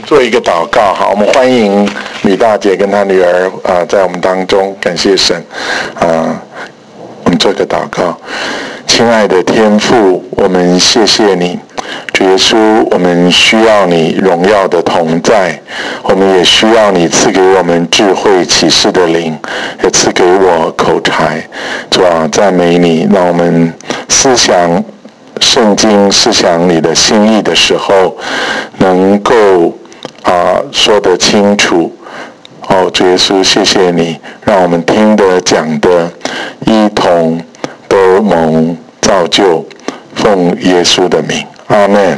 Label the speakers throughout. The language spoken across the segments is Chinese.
Speaker 1: 做一个祷告。好，我们欢迎吕大姐跟她女儿在我们当中，感谢神。我们做个祷告。亲爱的天父，我们谢谢你，主耶稣，我们需要你荣耀的同在，我们也需要你赐给我们智慧启示的灵，也赐给我口才。主啊，赞美你，让我们思想圣经，思想你的心意的时候，能够说得清楚。主耶稣，谢谢你，让我们听的讲的一同都蒙造就，奉耶稣的名，阿们。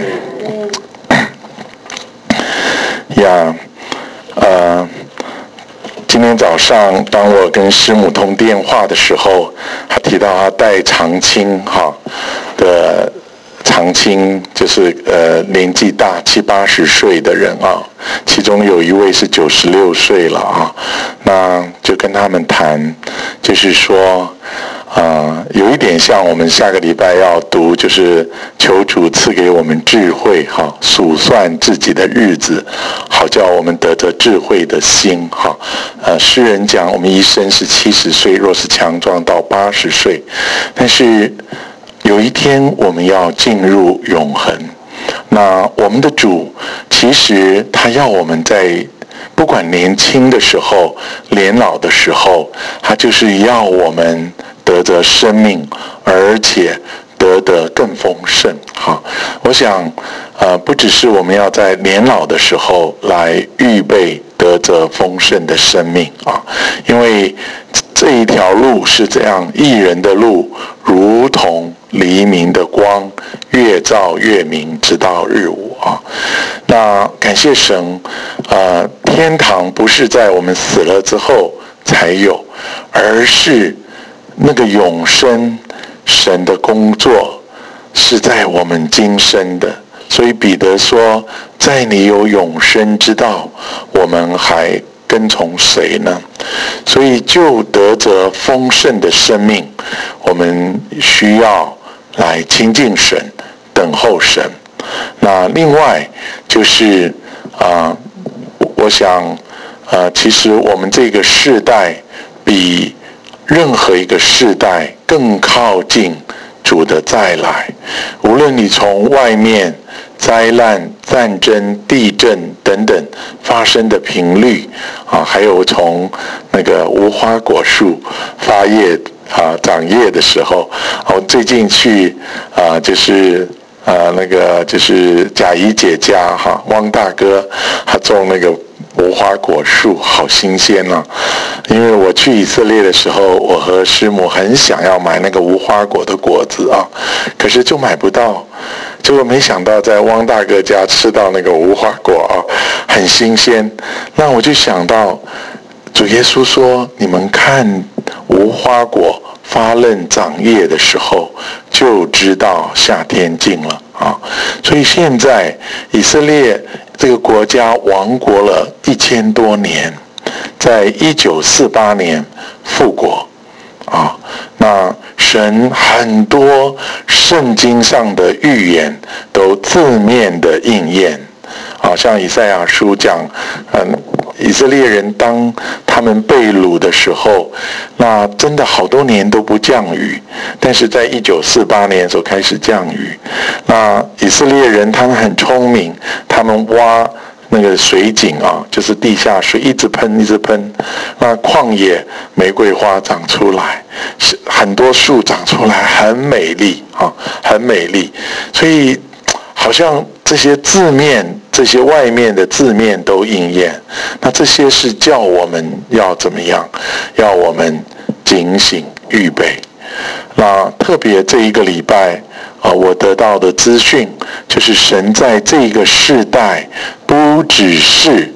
Speaker 1: 今天早上当我跟师母通电话的时候，他提到他带长青的长青，就是年纪大70-80岁的人其中有一位是96岁了那就跟他们谈，就是说有一点像我们下个礼拜要读，就是求主赐给我们智慧数算自己的日子，好叫我们得着智慧的心诗人讲我们一生是70岁，若是强壮到80岁，但是有一天我们要进入永恒。那我们的主其实他要我们在不管年轻的时候年老的时候，他就是要我们得着生命，而且得更丰盛。我想不只是我们要在年老的时候来预备得着丰盛的生命因为这一条路是这样，义人的路如同黎明的光，越照越明，直到日午那感谢神天堂不是在我们死了之后才有，而是那个永生神的工作是在我们今生的。所以彼得说，在你有永生之道，我们还跟从谁呢？所以就得着丰盛的生命，我们需要来亲近神，等候神。那另外就是我想其实我们这个世代比任何一个世代更靠近主的再来。无论你从外面灾难、战争、地震等等发生的频率还有从那个无花果树发叶长叶的时候我最近去就是那个就是贾姨姐家汪大哥他种那个无花果树，好新鲜因为我去以色列的时候，我和师母很想要买那个无花果的果子可是就买不到。结果没想到在汪大哥家吃到那个无花果很新鲜。那我就想到主耶稣说，你们看无花果发嫩长叶的时候，就知道夏天近了所以现在以色列这个国家亡国了1000多年，在1948年复国那神很多圣经上的预言都字面的应验像以赛亚书讲以色列人当他们被掳的时候，那真的好多年都不降雨，但是在1948年的时候开始降雨。那以色列人他们很聪明，他们挖那个水井就是地下水一直喷一直喷，那旷野玫瑰花长出来，很多树长出来，很美丽很美丽。所以好像这些字面，这些外面的字面都应验。那这些是叫我们要怎么样？要我们警醒预备。那特别这一个礼拜我得到的资讯就是神在这个世代不只是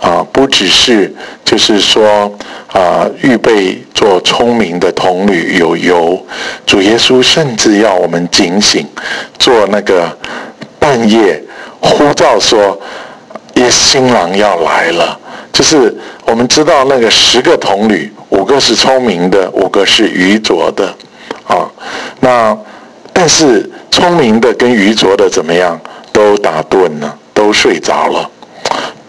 Speaker 1: 就是说预备做聪明的童女有油，主耶稣甚至要我们警醒，做那个半夜呼召说新郎要来了。就是我们知道那个10个童女，5个是聪明的，5个是愚拙的那但是聪明的跟愚拙的怎么样？都打盹了，都睡着了。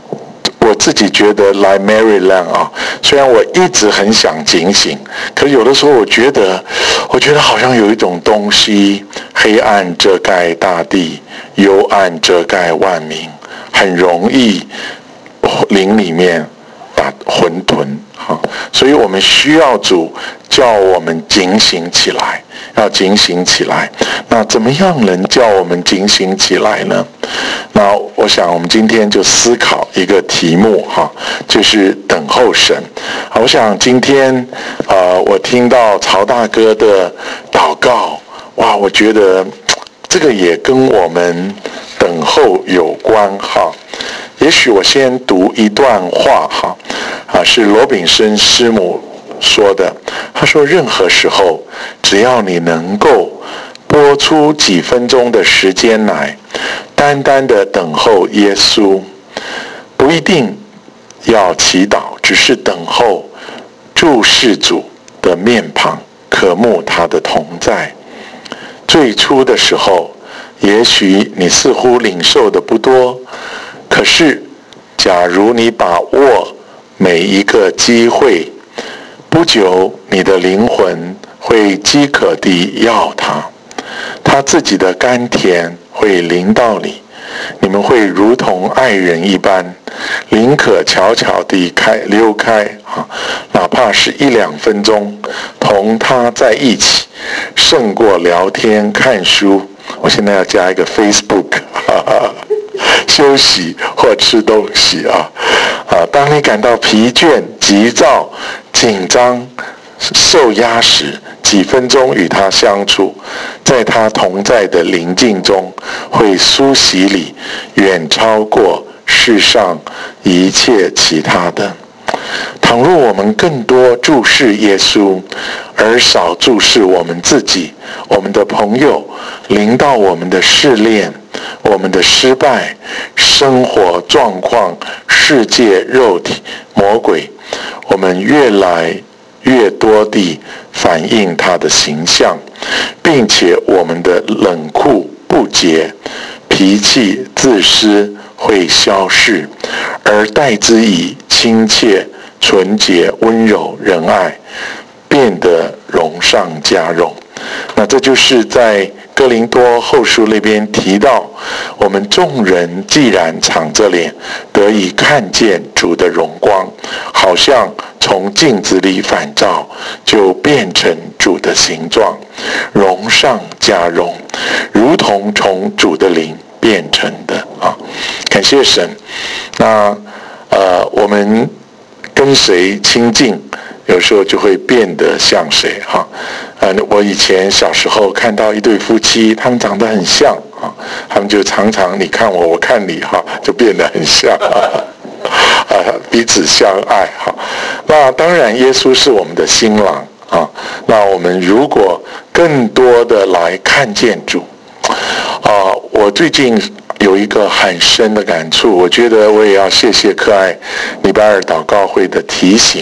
Speaker 1: 自己觉得来 Maryland 啊，虽然我一直很想警醒，可是有的时候我觉得好像有一种东西，黑暗遮盖大地，幽暗遮盖万民，很容易灵里面把混沌。所以我们需要主叫我们警醒起来，要警醒起来。那怎么样能叫我们警醒起来呢？那我想我们今天就思考一个题目就是等候神。我想今天我听到曹大哥的祷告，哇，我觉得这个也跟我们等候有关也许我先读一段话是罗炳生师母说的。他说，任何时候只要你能够拨出几分钟的时间来单单的等候耶稣，不一定要祈祷，只是等候，注视主的面庞，渴慕他的同在。最初的时候也许你似乎领受的不多，可是假如你把握每一个机会，不久你的灵魂会饥渴地要他自己的甘甜会临到你，你们会如同爱人一般，宁可悄悄地溜开哪怕是1-2分钟，同他在一起，胜过聊天看书。我现在要加一个 Facebook 休息或吃东西当你感到疲倦、急躁、紧张、受压时，几分钟与他相处，在他同在的宁静中，会苏洗你远超过世上一切其他的。倘若我们更多注视耶稣，而少注视我们自己、我们的朋友，临到我们的试炼、我们的失败、生活状况、世界、肉体、魔鬼，我们越来越多地反映他的形象，并且我们的冷酷不洁、脾气自私会消逝，而代之以亲切、纯洁、温柔、仁爱，变得荣上加荣。那这就是在哥林多后书那边提到，我们众人既然敞着脸得以看见主的荣光，好像从镜子里反照，就变成主的形状，荣上加荣，如同从主的灵变成的感谢神。那我们跟谁亲近，有时候就会变得像谁我以前小时候看到一对夫妻，他们长得很像他们就常常你看我，我看你就变得很像彼此相爱那当然耶稣是我们的新郎那我们如果更多的来看见主我最近有一个很深的感触，我觉得我也要谢谢可爱礼拜二祷告会的提醒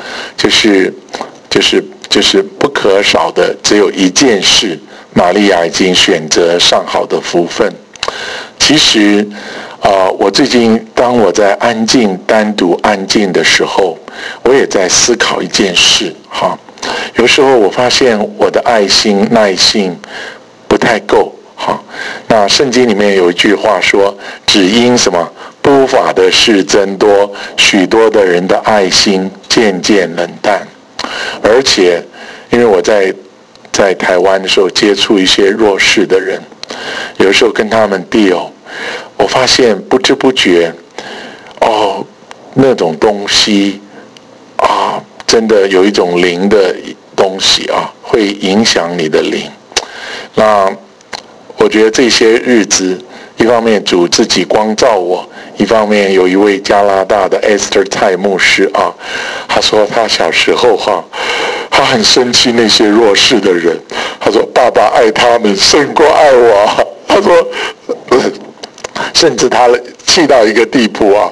Speaker 1: 就是不可少的只有一件事，玛利亚已经选择上好的福分。其实我最近当我在单独安静的时候，我也在思考一件事有时候我发现我的爱心耐性不太够那圣经里面有一句话说，只因什么不法的事增多，许多的人的爱心渐渐冷淡。而且因为我在台湾的时候接触一些弱势的人，有时候跟他们 deal， 我发现不知不觉那种东西真的有一种灵的东西会影响你的灵。那我觉得这些日子，一方面主自己光照我，一方面有一位加拿大的 Esther 蔡牧师他说他小时候他很生气那些弱势的人，他说爸爸爱他们胜过爱我他说甚至他气到一个地步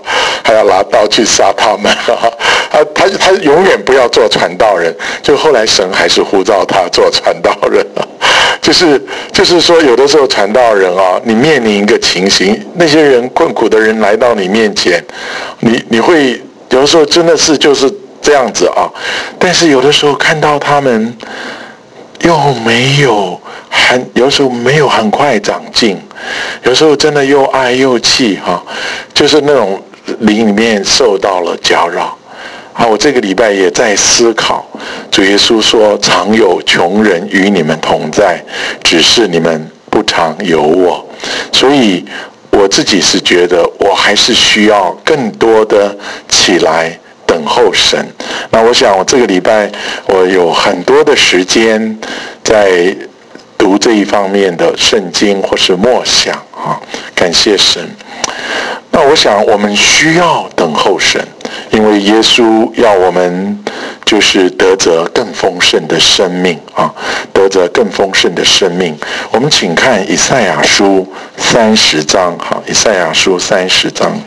Speaker 1: 还要拿刀去杀他们。他永远不要做传道人，就后来神还是呼召他做传道人。就是说，有的时候传道人啊，你面临一个情形，那些人困苦的人来到你面前，你会有的时候真的是就是这样子啊。但是有的时候看到他们又没有有时候没有很快长进，有时候真的又爱又气哈，就是那种灵里面受到了搅扰。我这个礼拜也在思考，主耶稣说常有穷人与你们同在，只是你们不常有我。所以我自己是觉得我还是需要更多的起来等候神。那我想我这个礼拜我有很多的时间在读这一方面的圣经或是默想啊，感谢神。那我想我们需要等候神，因为耶稣要我们就是得着更丰盛的生命啊，得着更丰盛的生命。我们请看以赛亚书30章，好，以赛亚书30章。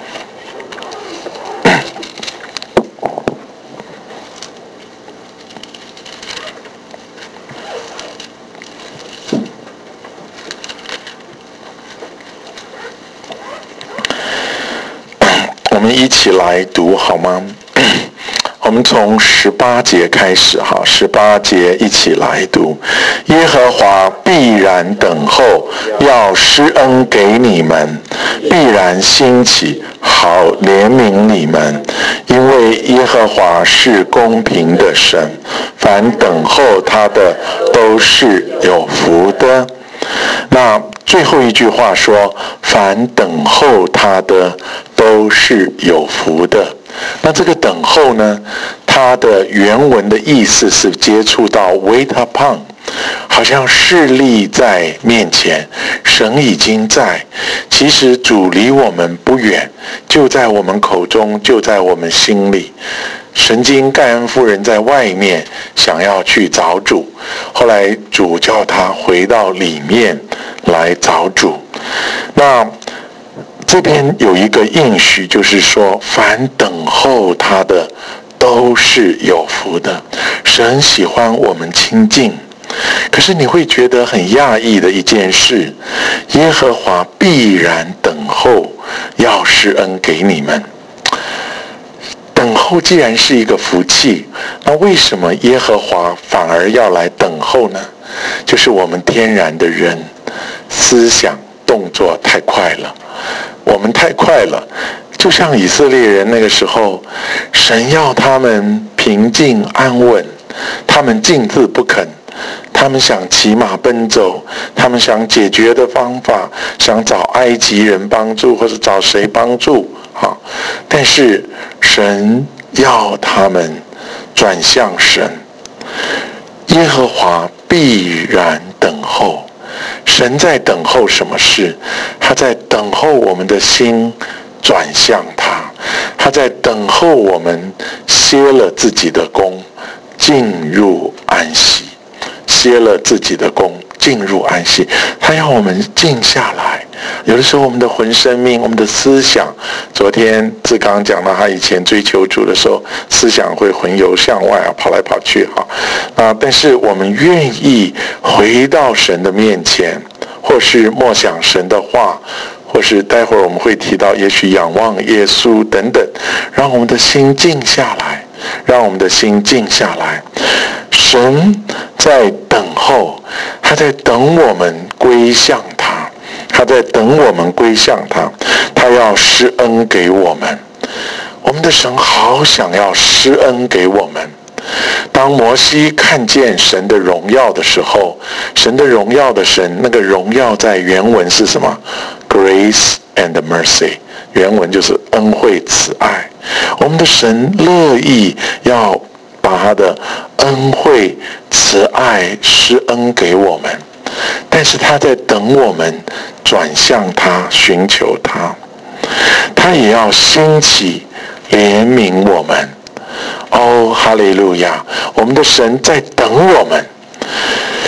Speaker 1: 我们一起来读好吗？我们从18节开始哈，18节一起来读。耶和华必然等候，要施恩给你们，必然兴起，好怜悯你们。因为耶和华是公平的神，凡等候他的都是有福的。那最后一句话说，凡等候他的都是有福的。那这个等候呢，它的原文的意思是接触到 wait upon， 好像势力在面前，神已经在，其实主离我们不远，就在我们口中，就在我们心里。曾经盖恩夫人在外面想要去找主，后来主叫她回到里面来找主。那这边有一个应许，就是说凡等候他的都是有福的。神喜欢我们亲近，可是你会觉得很讶异的一件事，耶和华必然等候，要施恩给你们。等候既然是一个福气，那为什么耶和华反而要来等候呢？就是我们天然的人思想动作太快了，我们太快了，就像以色列人那个时候，神要他们平静安稳，他们静自不肯，他们想骑马奔走，他们想解决的方法，想找埃及人帮助或者找谁帮助啊？但是神要他们转向神，耶和华必然等候。神在等候什么事？他在等候我们的心转向他，他在等候我们歇了自己的功，进入安息。歇了自己的功，进入安息。他要我们静下来。有的时候我们的魂生命，我们的思想，昨天志刚讲到他以前追求主的时候，思想会魂游向外啊，跑来跑去但是我们愿意回到神的面前，或是默想神的话，或是待会儿我们会提到也许仰望耶稣等等，让我们的心静下来，让我们的心静下来。神在等候，他在等我们归向他，他在等我们归向他，他要施恩给我们。我们的神好想要施恩给我们。当摩西看见神的荣耀的时候，神的荣耀的神，那个荣耀在原文是什么？ Grace and mercy， 原文就是恩惠慈爱。我们的神乐意要把他的恩惠慈爱施恩给我们，但是他在等我们转向他，寻求他，他也要兴起怜悯我们。哈利路亚！我们的神在等我们。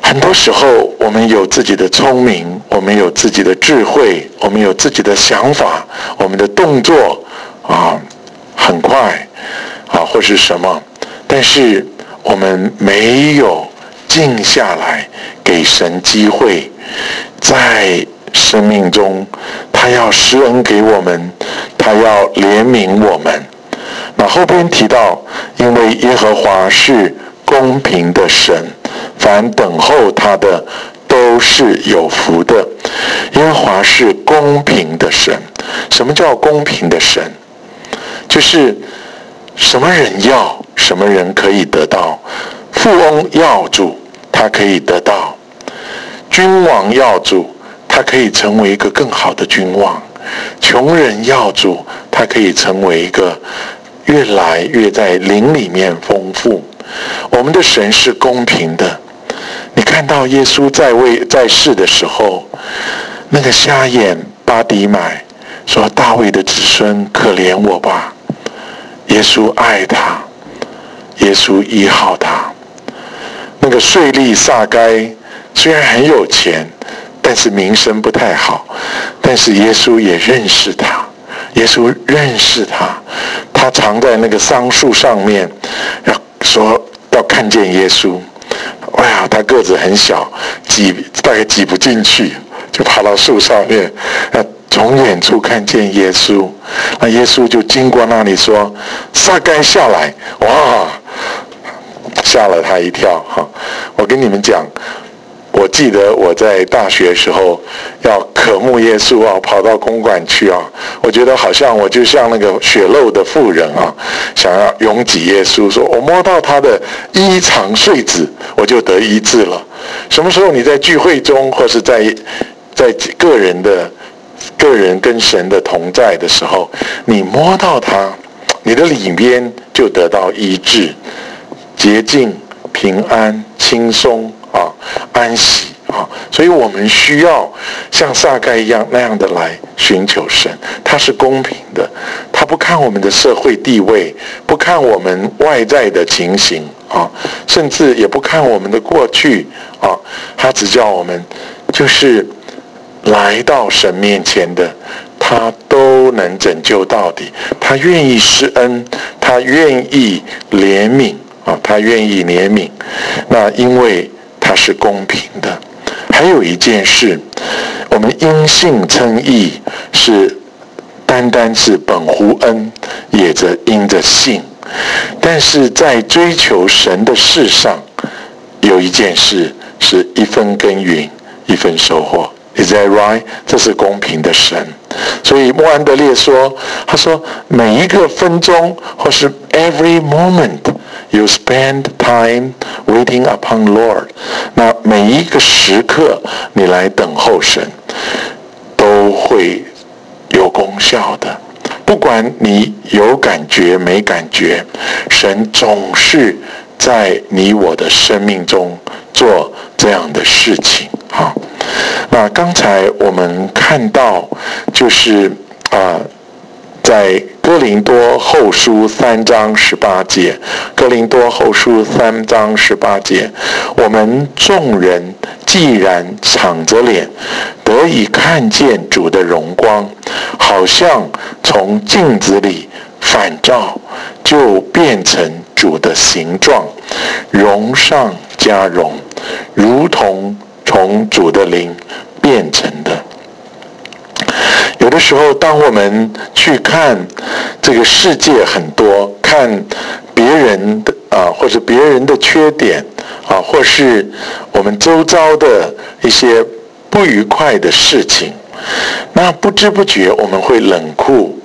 Speaker 1: 很多时候我们有自己的聪明，我们有自己的智慧，我们有自己的想法，我们的动作很快或是什么，但是我们没有静下来给神机会，在生命中他要施恩给我们，他要怜悯我们。那后边提到，因为耶和华是公平的神，凡等候他的都是有福的。耶和华是公平的神。什么叫公平的神？就是什么人要，什么人可以得到。富翁要主，他可以得到；君王要主，他可以成为一个更好的君王；穷人要主，他可以成为一个越来越在灵里面丰富。我们的神是公平的。你看到耶稣在世的时候，那个瞎眼巴底买说：“大卫的子孙，可怜我吧。”耶稣爱他，耶稣医好他。那个税吏撒该虽然很有钱，但是名声不太好，但是耶稣也认识他，耶稣认识他，他藏在那个桑树上面，要看见耶稣。哇，他个子很小，大概挤不进去，就爬到树上面，从远处看见耶稣。那耶稣就经过那里说：“撒该下来！”哇，吓了他一跳哈！我跟你们讲，我记得我在大学的时候要渴慕耶稣跑到公馆去我觉得好像我就像那个血漏的妇人想要拥挤耶稣，说我摸到他的衣裳穗子，我就得医治了。什么时候你在聚会中，或是在个人跟神的同在的时候，你摸到他，你的里边就得到医治、洁净、平安、轻松安息所以我们需要像撒该一样那样的来寻求神。他是公平的，他不看我们的社会地位，不看我们外在的情形甚至也不看我们的过去他只叫我们就是来到神面前的，他都能拯救到底。他愿意施恩，他愿意怜悯他愿意怜悯。那因为他是公平的。还有一件事，我们因信称义，是单单是本乎恩，也因着信。但是在追求神的事上，有一件事是一分耕耘一分收获。Is that right？ 这是公平的神。所以莫安德烈说，他说每一个分钟，或是 every moment you spend time waiting upon Lord， 那每一个时刻你来等候神，都会有功效的。不管你有感觉没感觉，神总是在你我的生命中做这样的事情那刚才我们看到就是在哥林多后书3章18节，哥林多后书3章18节，我们众人既然敞着脸得以看见主的荣光，好像从镜子里反照，就变成主的形状，荣上加荣，如同从主的灵变成的。有的时候当我们去看这个世界很多，看别人的或者别人的缺点或是我们周遭的一些不愉快的事情，那不知不觉我们会冷酷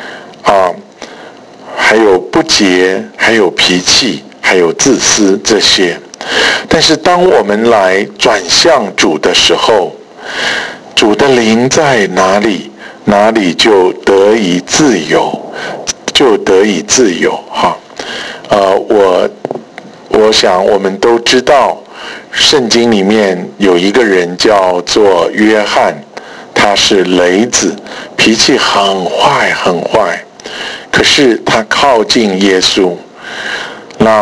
Speaker 1: 还有不洁，还有脾气，还有自私这些。但是当我们来转向主的时候，主的灵在哪里，哪里就得以自由，就得以自由我想我们都知道，圣经里面有一个人叫做约翰，他是雷子，脾气很坏很坏，可是他靠近耶稣。那到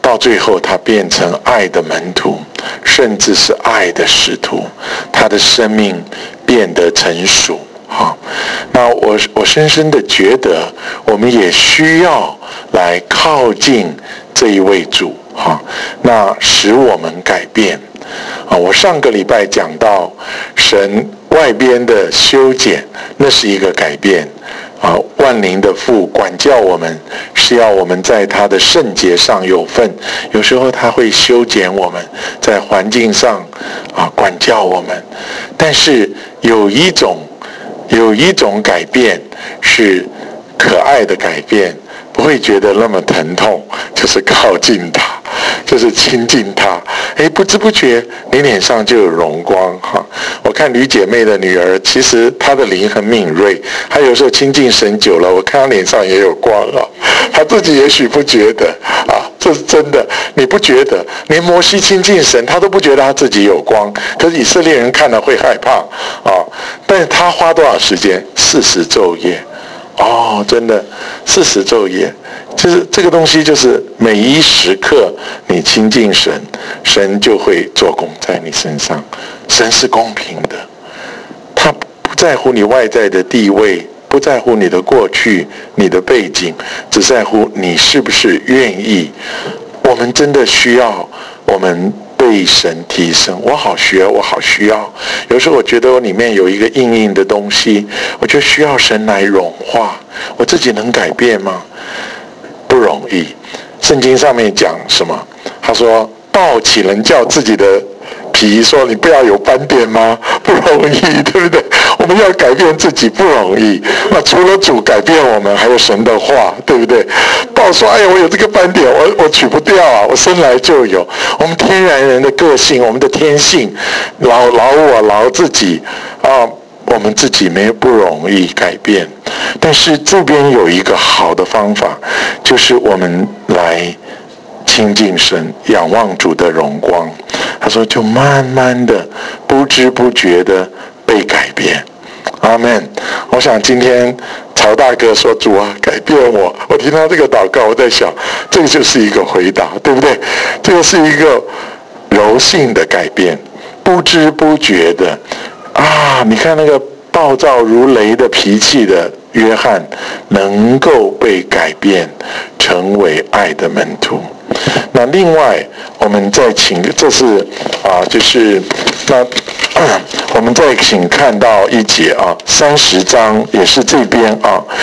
Speaker 1: 到最后他变成爱的门徒，甚至是爱的使徒，他的生命变得成熟。好，那我深深的觉得，我们也需要来靠近这一位主，哈，那使我们改变。啊，我上个礼拜讲到神外边的修剪，那是一个改变。啊，万灵的父管教我们，是要我们在他的圣洁上有份。有时候他会修剪我们，在环境上管教我们。但是有一种改变是可爱的改变，不会觉得那么疼痛，就是靠近他，就是亲近他。不知不觉你脸上就有荣光哈。我看吕姐妹的女儿，其实她的灵很敏锐，她有时候亲近神久了，我看她脸上也有光啊。她自己也许不觉得啊，这是真的，你不觉得？连摩西亲近神，他都不觉得他自己有光，可是以色列人看了会害怕啊。但是他花多少时间？40昼夜。哦，真的，40昼夜，就是这个东西，就是每一时刻你亲近神，神就会做工在你身上。神是公平的，他不在乎你外在的地位，不在乎你的过去、你的背景，只在乎你是不是愿意。我们真的需要我们被神提升。我好学，我好需要。有时候我觉得我里面有一个硬硬的东西，我就需要神来融化。我自己能改变吗？不容易。圣经上面讲什么？他说：抱起能叫自己的皮说你不要有斑点吗？不容易，对不对？我们要改变自己不容易。那除了主改变我们，还有神的话，对不对？抱说：哎呀，我有这个斑点，我取不掉啊，我生来就有。我们天然人的个性，我们的天性，劳我劳自己啊，我们自己不容易改变。但是这边有一个好的方法，就是我们来亲近神，仰望主的荣光。他说就慢慢的不知不觉的被改变。阿们。我想今天曹大哥说主啊改变我，我听到这个祷告，我在想这个就是一个回答，对不对？这个是一个柔性的改变，不知不觉的你看那个暴躁如雷的脾气的约翰能够被改变成为爱的门徒。那另外我们再请，这是就是那我们再请看到一节30章也是这边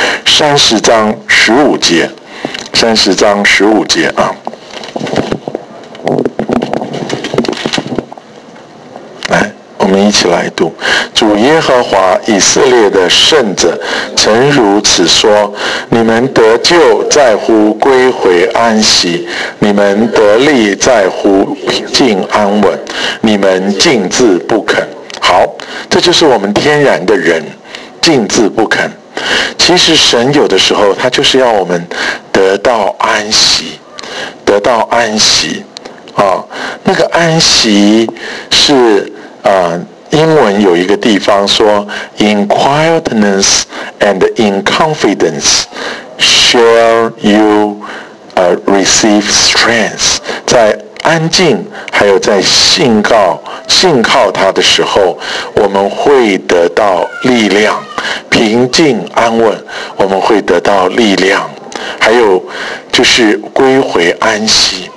Speaker 1: 30章15节，30章15节来，我们一起来读。主耶和华以色列的圣者曾如此说：你们得救在乎归回安息，你们得力在乎平静安稳，你们静自不肯。好，这就是我们天然的人，静自不肯。其实神有的时候他就是要我们得到安息，得到安息那个安息是英文有一个地方说 In quietness and in confidence shall you receive strength。 在安静还有在信靠他的时候，我们会得到力量。平静安稳，我们会得到力量。还有就是归回安息。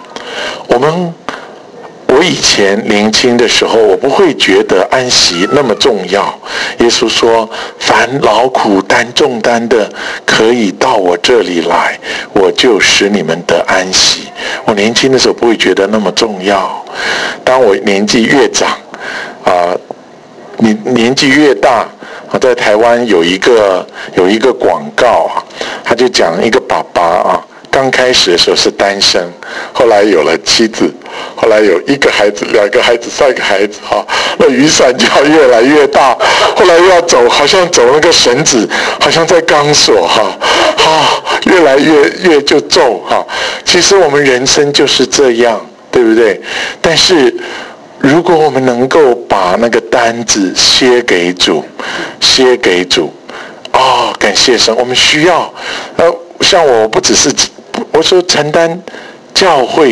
Speaker 1: 我以前年轻的时候，我不会觉得安息那么重要。耶稣说：凡劳苦担重担的，可以到我这里来，我就使你们得安息。我年轻的时候不会觉得那么重要。当我年纪越长你年纪越大，在台湾有一个广告他就讲一个爸爸刚开始的时候是单身，后来有了妻子，后来有1个孩子、2个孩子、3个孩子那雨伞就要越来越大，后来又要走，好像走那个绳子，好像在钢索越来越就重其实我们人生就是这样，对不对？但是如果我们能够把那个担子卸给主，感谢神。我们需要像我不只是我说承担教会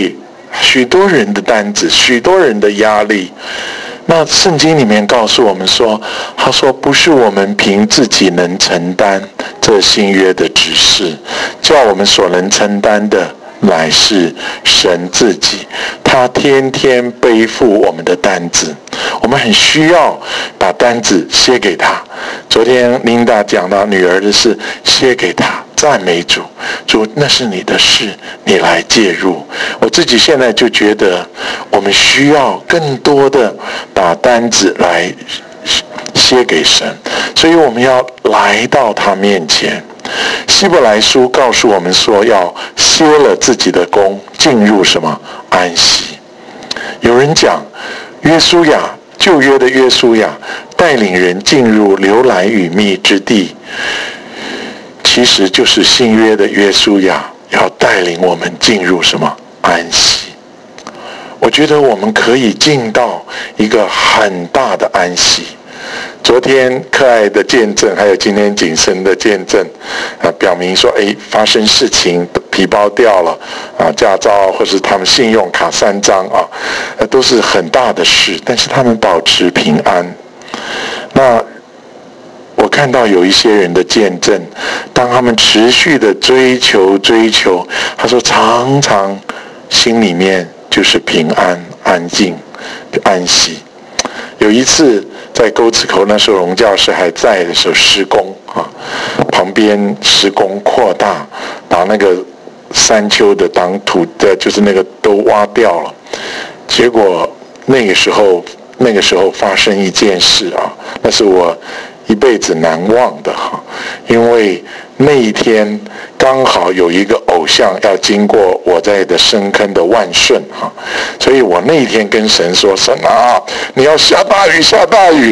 Speaker 1: 许多人的担子，许多人的压力。那圣经里面告诉我们说，他说不是我们凭自己能承担这新约的指示，叫我们所能承担的乃是神自己，他天天背负我们的担子，我们很需要把担子卸给他。昨天琳达讲到女儿的事，卸给他，赞美主，主那是你的事，你来介入。我自己现在就觉得我们需要更多的把担子来卸给神，所以我们要来到他面前。希伯来书告诉我们说，要歇了自己的功，进入什么？安息。有人讲约书亚，旧约的约书亚带领人进入流奶与蜜之地，其实就是新约的约书亚要带领我们进入什么？安息。我觉得我们可以进到一个很大的安息。昨天可爱的见证，还有今天谨慎的见证，表明说，发生事情，皮包掉了，驾照或是他们信用卡3张都是很大的事，但是他们保持平安。那我看到有一些人的见证，当他们持续的追求，他说常常心里面就是平安、安静、安息。有一次在沟子口，那时候荣教师还在的时候施工旁边施工扩大，把那个山丘的挡土的，就是那个都挖掉了。结果那个时候发生一件事那是我一辈子难忘的因为那一天刚好有一个偶像要经过我在的深坑的万顺所以我那一天跟神说，神你要下大雨，下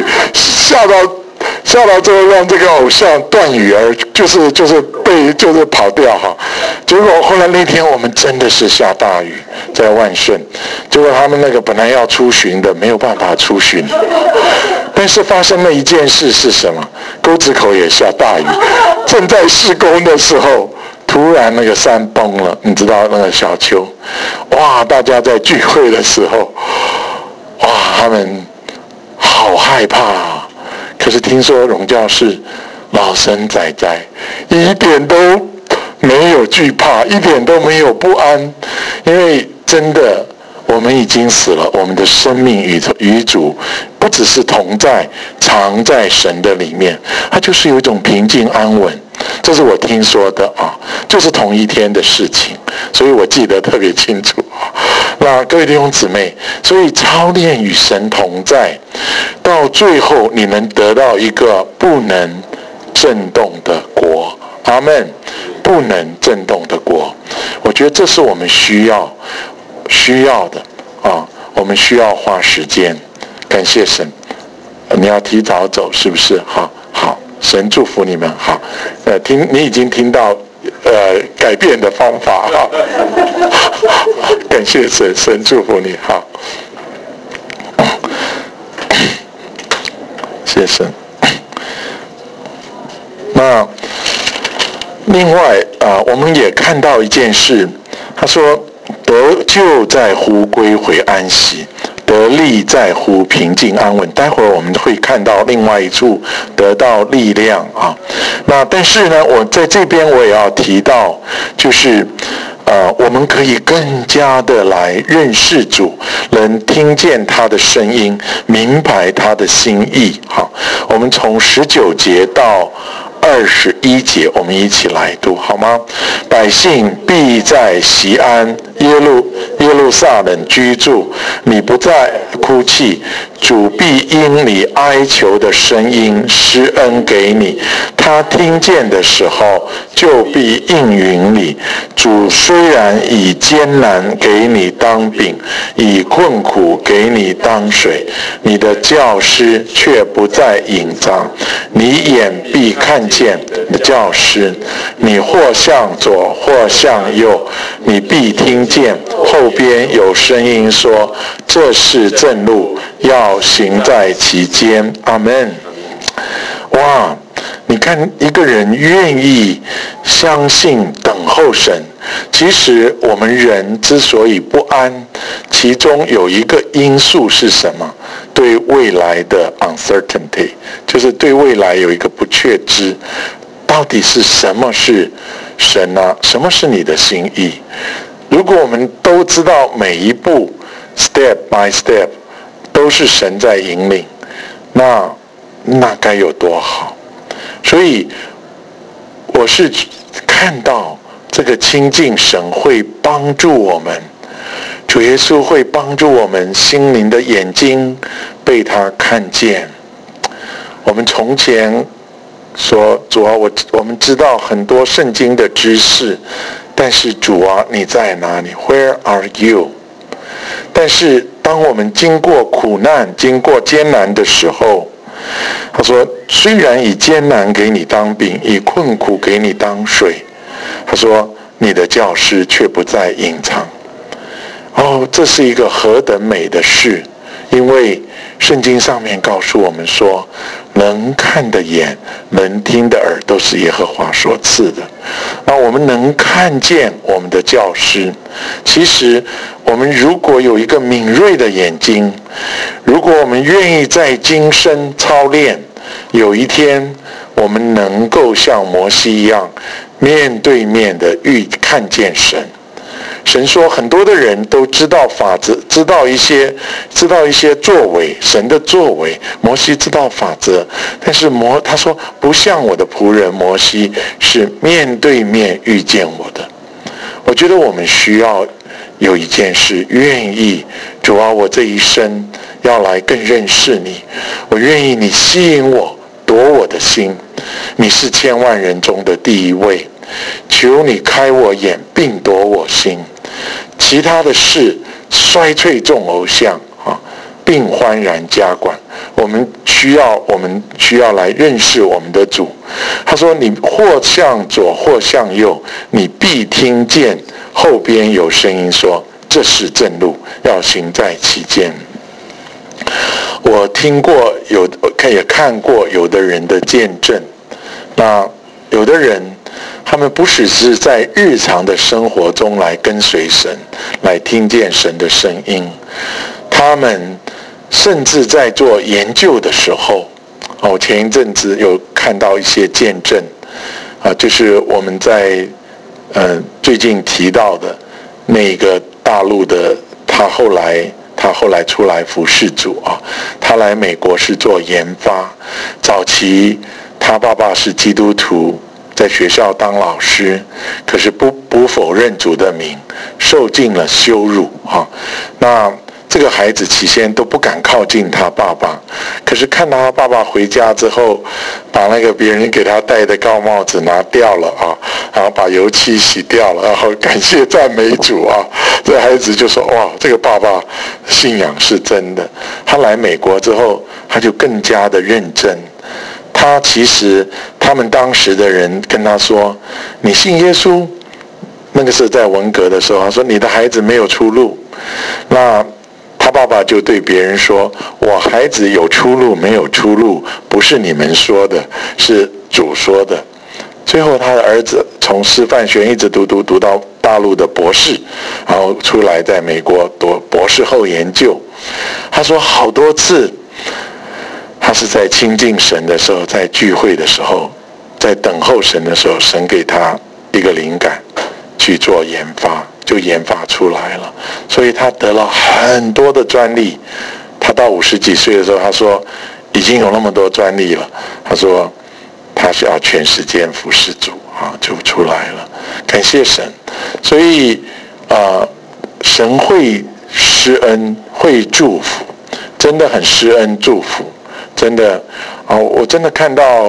Speaker 1: 到最后让这个偶像断羽而就是跑掉结果后来那天我们真的是下大雨，在万顺，结果他们那个本来要出巡的没有办法出巡，但是发生了一件事是什么？沟子口也下大雨，正在施工的时候，突然那个山崩了，你知道那个小丘，大家在聚会的时候，他们好害怕可是听说荣教士老神仔仔一点都没有惧怕，一点都没有不安，因为真的我们已经死了，我们的生命与主不只是同在，常在神的里面，它就是有一种平静安稳。这是我听说的就是同一天的事情，所以我记得特别清楚。那各位弟兄姊妹，所以操练与神同在，到最后你能得到一个不能震动的国。阿们。不能震动的国，我觉得这是我们需要的我们需要花时间。感谢神。你要提早走是不是？好，神祝福你们。好，你已经听到改变的方法感谢神，神祝福你。好，谢谢神。那另外我们也看到一件事，他说得救在乎归回安息，得力在乎平静安稳。待会儿我们会看到另外一处得到力量那但是呢，我在这边我也要提到，就是我们可以更加的来认识主，能听见他的声音，明白他的心意。我们从19节到21节，我们一起来读好吗？百姓必在锡安耶路撒冷居住，你不再哭泣，主必因你哀求的声音施恩给你，他听见的时候就必应允你。主虽然以艰难给你当饼，以困苦给你当水，你的教师却不再隐藏，你眼必看见你的教师，你或向左或向右，你必听见后边有声音说，这是正路，要行在其间。阿们。 你看一个人愿意相信等候神，其实我们人之所以不安，其中有一个因素是什么？对未来的 uncertainty， 就是对未来有一个不确知，到底是什么是神啊？什么是你的心意？如果我们都知道每一步 step by step 都是神在引领，那该有多好。所以我是看到这个亲近神会帮助我们，主耶稣会帮助我们心灵的眼睛被他看见。我们从前说，主啊，我们知道很多圣经的知识，但是主啊，你在哪里 ？Where are you？ 但是当我们经过苦难、经过艰难的时候，他说：“虽然以艰难给你当饼，以困苦给你当水，他说你的教师却不再隐藏。”哦，这是一个何等美的事！因为圣经上面告诉我们说，能看的眼，能听的耳，都是耶和华所赐的。那我们能看见我们的教师，其实我们如果有一个敏锐的眼睛，如果我们愿意在今生操练，有一天我们能够像摩西一样，面对面的看见神。神说，很多的人都知道法则，知道一些作为，神的作为。摩西知道法则，但是他说不像我的仆人摩西是面对面遇见我的。我觉得我们需要有一件事，愿意主啊，我这一生要来更认识你，我愿意你吸引我，夺我的心，你是千万人中的第一位，求你开我眼，并夺我心。其他的事衰退众偶像啊，并欢然加管。我们需要来认识我们的主。他说：“你或向左，或向右，你必听见后边有声音说：这是正路，要行在其间。”我听过也看过有的人的见证。那有的人，他们不只是在日常的生活中来跟随神，来听见神的声音，他们甚至在做研究的时候，我前一阵子有看到一些见证，就是我们在最近提到的那个大陆的，他后来出来服侍主啊，他来美国是做研发，早期他爸爸是基督徒，在学校当老师，可是不否认主的名，受尽了羞辱啊。那这个孩子起先都不敢靠近他爸爸，可是看到他爸爸回家之后，把那个别人给他戴的高帽子拿掉了啊，然后把油漆洗掉了，然后感谢赞美主啊。这孩子就说：“哇，这个爸爸信仰是真的。”他来美国之后，他就更加的认真。他们当时的人跟他说：“你信耶稣？”那个是在文革的时候，他说：“你的孩子没有出路。”那他爸爸就对别人说：“我孩子有出路没有出路，不是你们说的，是主说的。”最后他的儿子从师范学院一直读到大陆的博士，然后出来在美国读博士后研究。他说好多次他是在亲近神的时候，在聚会的时候，在等候神的时候，神给他一个灵感去做研发，就研发出来了。所以他得了很多的专利。他到50几岁的时候，他说已经有那么多专利了，他说他是要全时间服侍主啊，就出来了。感谢神。所以神会施恩，会祝福，真的很施恩祝福。真的我真的看到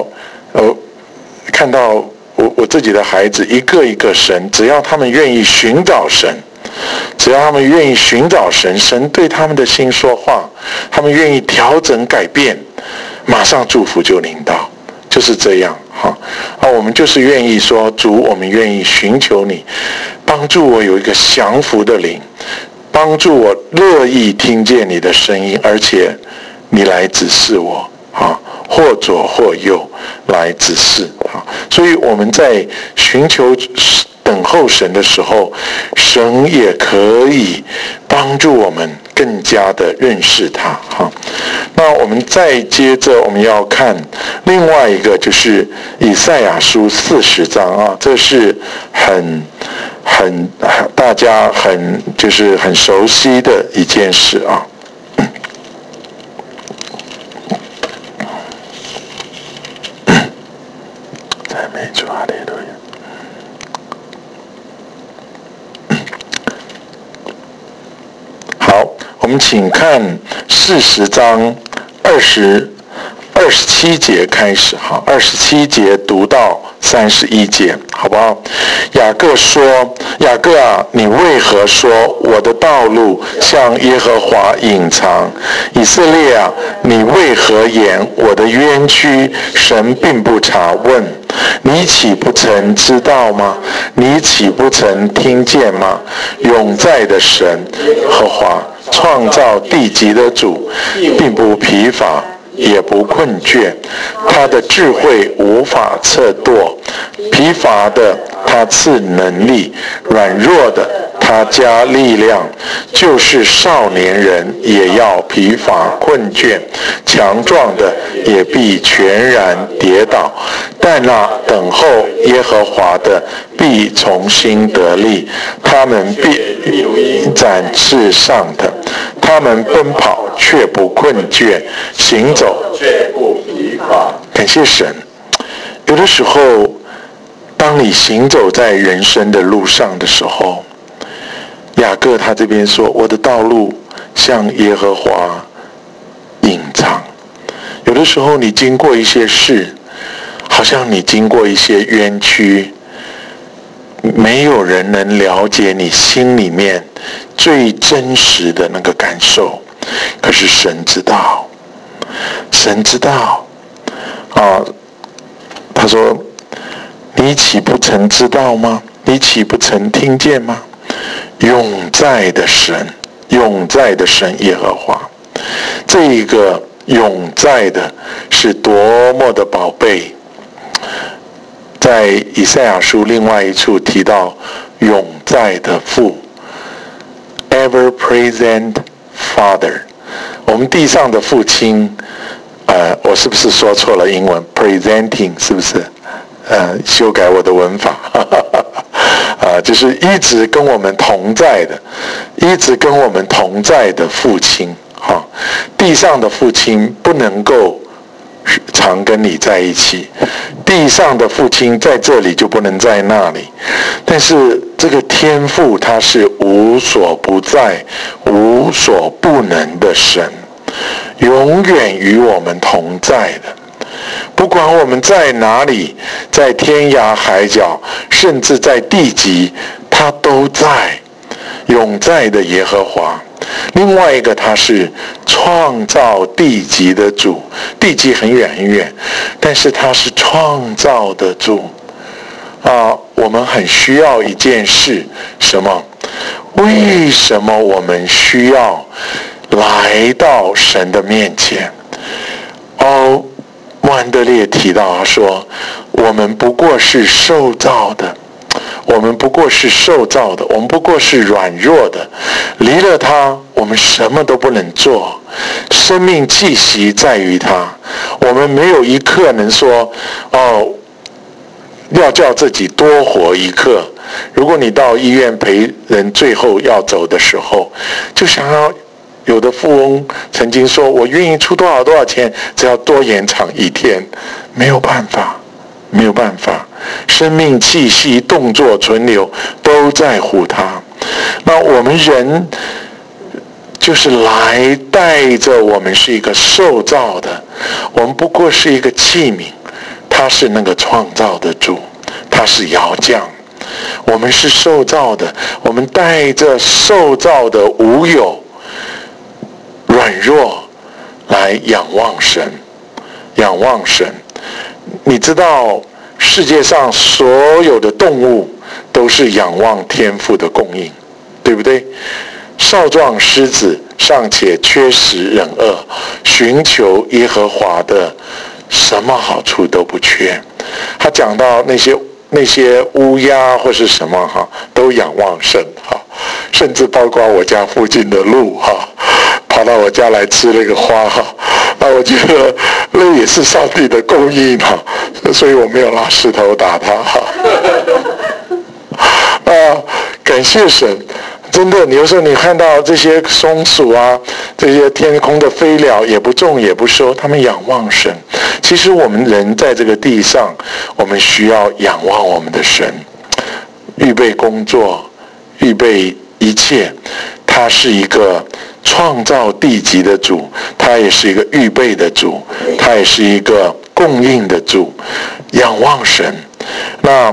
Speaker 1: 我自己的孩子一个一个神，只要他们愿意寻找神，只要他们愿意寻找神，神对他们的心说话，他们愿意调整改变，马上祝福就临到，就是这样我们就是愿意说，主，我们愿意寻求你，帮助我有一个降服的灵，帮助我乐意听见你的声音，而且你来指示我或左或右来指示。所以我们在寻求等候神的时候，神也可以帮助我们更加的认识他。那我们再接着我们要看另外一个，就是以赛亚书40章这是大家很熟悉的一件事赞美主，哈利路亚。好，我们请看40章27节开始，27节读到31节，好不好？雅各说：“雅各啊，你为何说我的道路向耶和华隐藏？以色列啊，你为何言我的冤屈神并不查问？你岂不曾知道吗？你岂不曾听见吗？永在的神耶和华，创造地极的主，并不疲乏，也不困倦，他的智慧无法测度。疲乏的他赐能力，软弱的他加力量。就是少年人也要疲乏困倦，强壮的也必全然跌倒。但那等候耶和华的必重新得力，他们必展翅上腾，他们奔跑却不困倦，行走却不疲乏。感谢神。有的时候，当你行走在人生的路上的时候，雅各他这边说：“我的道路向耶和华隐藏。”有的时候，你经过一些事，好像你经过一些冤屈，没有人能了解你心里面最真实的那个感受。可是神知道，神知道他说：“你岂不曾知道吗？你岂不曾听见吗？永在的神，永在的神耶和华，这一个永在的是多么的宝贝。”在以赛亚书另外一处提到永在的父 ，ever present Father。我们地上的父亲，我是不是说错了英文 ？presenting 是不是？修改我的文法，就是一直跟我们同在的，一直跟我们同在的父亲。地上的父亲不能够常跟你在一起，地上的父亲在这里就不能在那里，但是这个天父他是无所不在、无所不能的神，永远与我们同在的。不管我们在哪里，在天涯海角，甚至在地极，他都在，永在的耶和华。另外一个，他是创造地极的主，地极很远很远，但是他是创造的主我们很需要一件事，什么？为什么我们需要来到神的面前？安德烈提到，他说：“我们不过是受造的，我们不过是受造的，我们不过是软弱的，离了他，我们什么都不能做。生命气息在于他，我们没有一刻能说要叫自己多活一刻。如果你到医院陪人最后要走的时候，就想要。”有的富翁曾经说：“我愿意出多少钱，只要多延长一天。”没有办法，没有办法。生命气息、动作、存留都在乎他。那我们人就是来带着我们是一个受造的，我们不过是一个器皿，他是那个创造的主，他是窑匠。我们是受造的，我们带着受造的无有。软弱来仰望神，仰望神。你知道世界上所有的动物都是仰望天父的供应，对不对？少壮狮子尚且缺食忍饿，寻求耶和华的什么好处都不缺。他讲到那些乌鸦或是什么哈，都仰望神哈，甚至包括我家附近的鹿哈，跑到我家来吃那个花哈，那我觉得那也是上帝的供应哈，所以我没有拿石头打他哈。感谢神。真的，有时候你看到这些松鼠啊，这些天空的飞鸟也不种也不收，他们仰望神。其实我们人在这个地上，我们需要仰望我们的神，预备工作，预备一切。他是一个创造地极的主，他也是一个预备的主，他也是一个供应的主。仰望神，那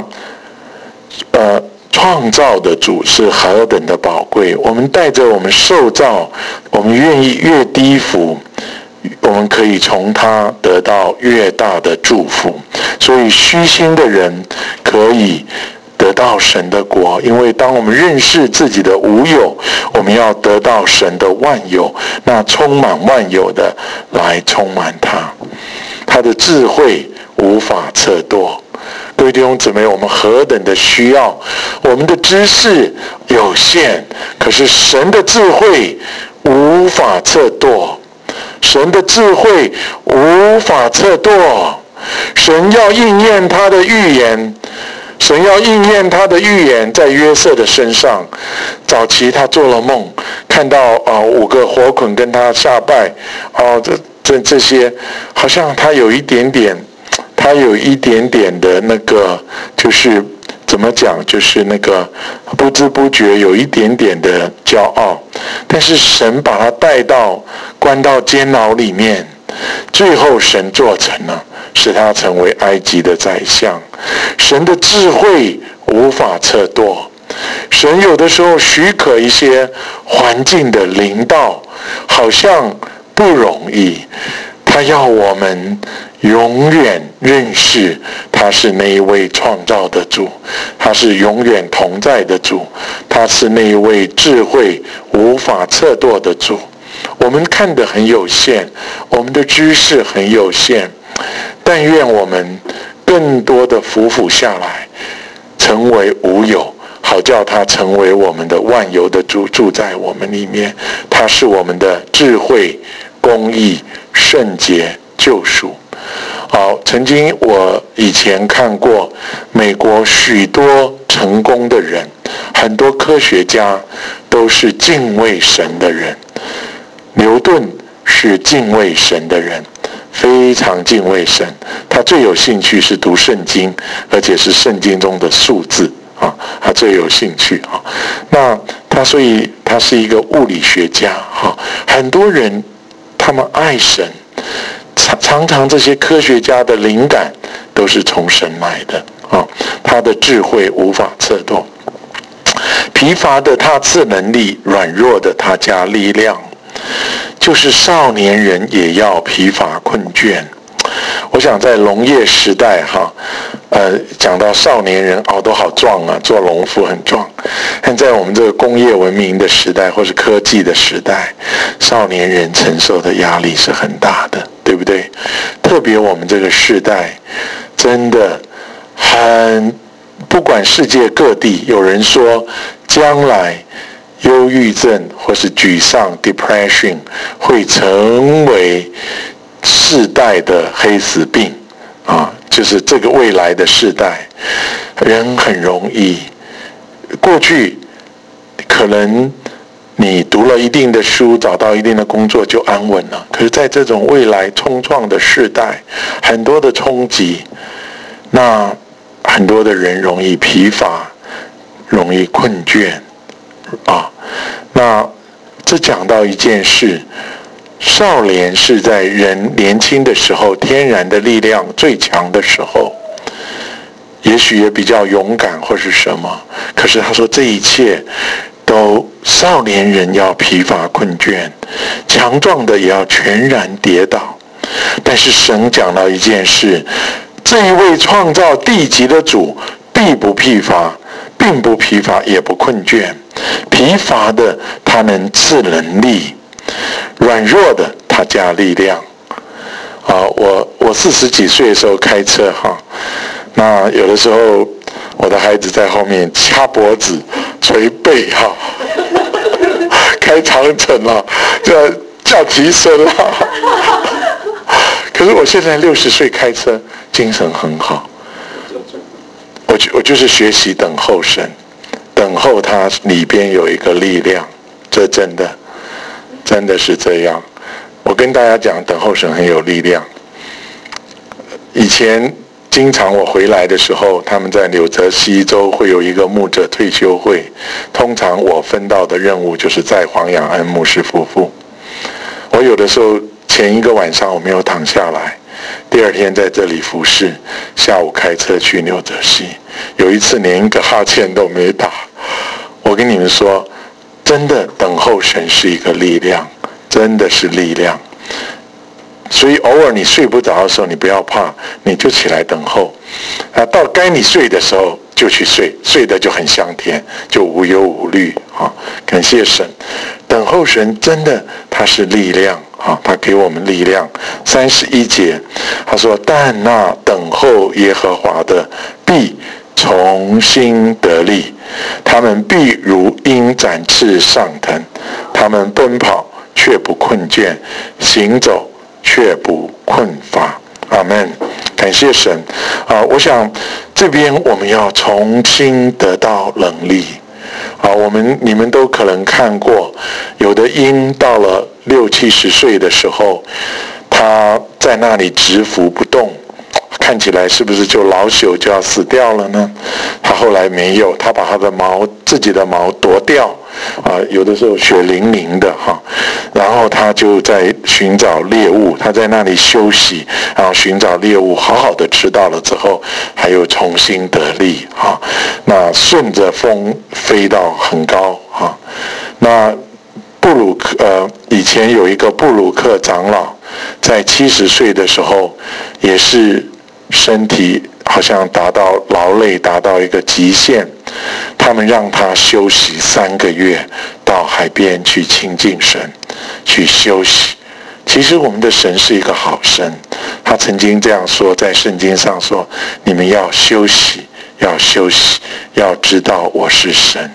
Speaker 1: 创造的主是何等的宝贵。我们带着我们受造，我们愿意越低伏，我们可以从他得到越大的祝福。所以虚心的人可以得到神的国，因为当我们认识自己的无有，我们要得到神的万有，那充满万有的来充满他。他的智慧无法测度。各位弟兄姊妹，我们何等的需要！我们的知识有限，可是神的智慧无法测度。神的智慧无法测度。神要应验他的预言，神要应验他的预言在约瑟的身上。早期他做了梦，看到5个活捆跟他下拜，这些好像他有一点点的那个，就是怎么讲，就是那个不知不觉有一点点的骄傲。但是神把他关到监牢里面，最后神做成了，使他成为埃及的宰相。神的智慧无法测度。神有的时候许可一些环境的临到，好像不容易。他要我们永远认识他是那一位创造的主，他是永远同在的主，他是那一位智慧无法测度的主。我们看得很有限，我们的知识很有限，但愿我们更多的俯伏下来，成为无有，好叫他成为我们的万有的主，住在我们里面。他是我们的智慧、公义、圣洁、救赎。好，曾经我以前看过美国许多成功的人，很多科学家都是敬畏神的人。牛顿是敬畏神的人，非常敬畏神。他最有兴趣是读圣经，而且是圣经中的数字啊，他最有兴趣啊。那所以他是一个物理学家哈。很多人他们爱神。常常这些科学家的灵感都是从神来的啊，他的智慧无法测度。疲乏的他赐能力，软弱的他加力量。就是少年人也要疲乏困倦。我想在农业时代哈，讲到少年人都好壮啊，做农夫很壮。但在我们这个工业文明的时代，或是科技的时代，少年人承受的压力是很大的，对不对？特别我们这个时代，真的不管世界各地，有人说将来忧郁症或是沮丧 depression 会成为世代的黑死病啊，就是这个未来的世代，人很容易。过去可能你读了一定的书，找到一定的工作就安稳了，可是在这种未来冲撞的世代，很多的冲击，那很多的人容易疲乏，容易困倦啊。那这讲到一件事，少年是在人年轻的时候，天然的力量最强的时候，也许也比较勇敢或是什么。可是他说这一切都少年人要疲乏困倦，强壮的也要全然跌倒。但是神讲到一件事，这一位创造地极的主必不疲乏，并不疲乏也不困倦。疲乏的他能赐能力，软弱的他加力量。 我40几岁的时候开车哈，那有的时候我的孩子在后面掐脖子、捶背哈，开长城了，叫提升了。可是我现在60岁开车，精神很好。我就是学习等候神，等候他里边有一个力量，这真的是这样。我跟大家讲，等候神很有力量。以前经常我回来的时候，他们在纽泽西州会有一个牧者退休会，通常我分到的任务就是在黄养安牧师夫妇。我有的时候前一个晚上我没有躺下来，第二天在这里服侍，下午开车去纽泽西，有一次连一个哈欠都没打。我跟你们说，真的等候神是一个力量，真的是力量。所以偶尔你睡不着的时候，你不要怕，你就起来等候。到该你睡的时候就去睡，睡得就很香甜，就无忧无虑啊！感谢神，等候神真的他是力量啊，他给我们力量。31节他说：“但那等候耶和华的必重新得力，他们必如鹰展翅上腾，他们奔跑却不困倦，行走却不困乏。”阿们，感谢神我想这边我们要重新得到能力你们都可能看过，有的鹰到了60、70岁的时候，他在那里蛰伏不动，看起来是不是就老朽就要死掉了呢？他后来没有，他把他的自己的毛夺掉有的时候血淋淋的然后他就在寻找猎物，他在那里休息，然后寻找猎物，好好的吃到了之后，还有重新得力那顺着风飞到很高那以前有一个布鲁克长老，在70岁的时候，也是身体好像达到劳累，达到一个极限，他们让他休息3个月，到海边去亲近神，去休息。其实我们的神是一个好神，他曾经这样说，在圣经上说：“你们要休息，要休息，要知道我是神。”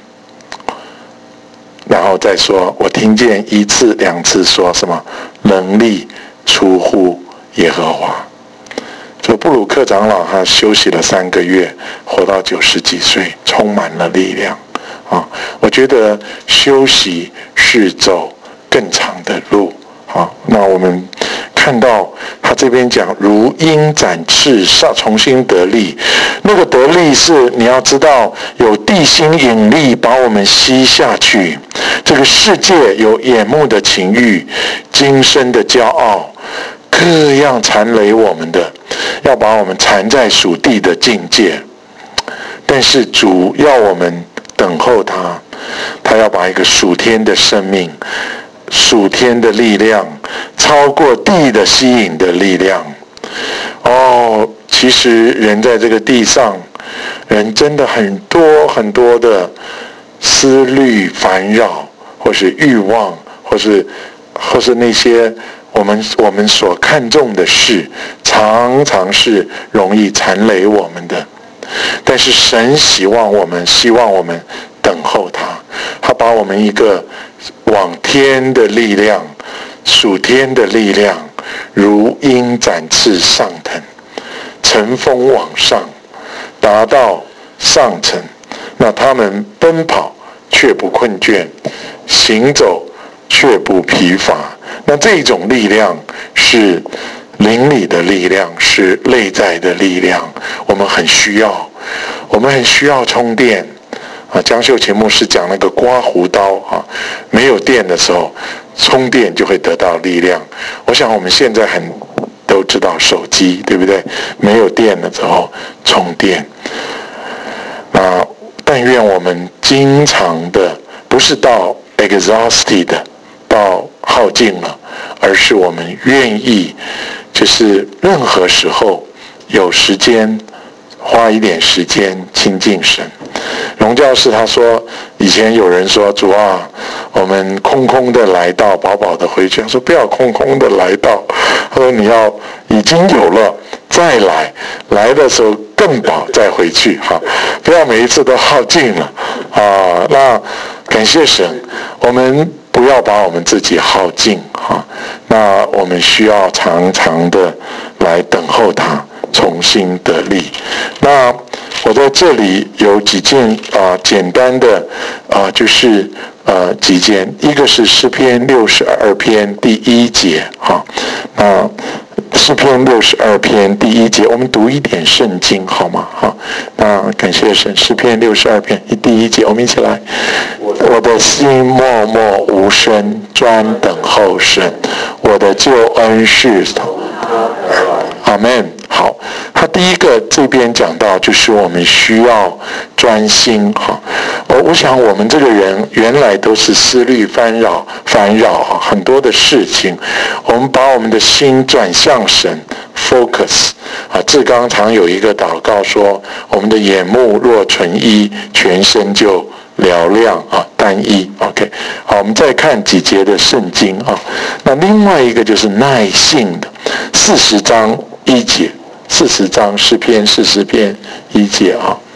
Speaker 1: 然后再说，我听见1次2次说什么能力出乎耶和华。所以布鲁克长老他休息了3个月，活到90几岁，充满了力量我觉得休息是走更长的路那我们看到他这边讲如鹰展翅上，重新得力。那个得力是你要知道，有地心引力把我们吸下去，这个世界有眼目的情欲，今生的骄傲，各样缠累我们的，要把我们缠在属地的境界。但是主要我们等候他，他要把一个属天的生命，属天的力量，超过地的吸引的力量。其实人在这个地上，人真的很多很多的思虑烦扰，或是欲望，或是那些我们所看重的事，常常是容易缠累我们的。但是神希望我们等候他，他把我们一个往天的力量，属天的力量，如鹰展翅上腾，乘风往上，达到上层。那他们奔跑却不困倦，行走却不疲乏。那这种力量是灵里的力量，是内在的力量，我们很需要充电江秀琴牧师讲那个刮胡刀没有电的时候充电就会得到力量。我想我们现在都知道手机，对不对？没有电的时候充电。但愿我们经常的不是到 exhausted 到耗尽了，而是我们愿意就是任何时候有时间花一点时间亲近神。荣教士他说，以前有人说，主啊， 我们空空的来到，饱饱的回去。他说不要空空的来到，他说你要已经有了再来，来的时候更饱再回去哈，不要每一次都耗尽了啊。那感谢神，我们不要把我们自己耗尽哈。那我们需要常常的来等候他重新得力。那我在这里有几件简单的就是几件，一个是诗篇62篇第1节哈。那诗篇62篇第1节，我们读一点圣经好吗？好，那感谢神，诗篇62篇第1节，我们一起来。我的心默默无声，专等候神，我的救恩是阿们。好，他第一个这边讲到就是我们需要专心哈。我想我们这个人原来都是思虑烦扰很多的事情，我们把我们的心转向神 focus 志刚常有一个祷告说，我们的眼目若纯一，全身就嘹亮单一 OK。 好，我们再看几节的圣经那另外一个就是耐性的40章1节，40章诗篇40篇1节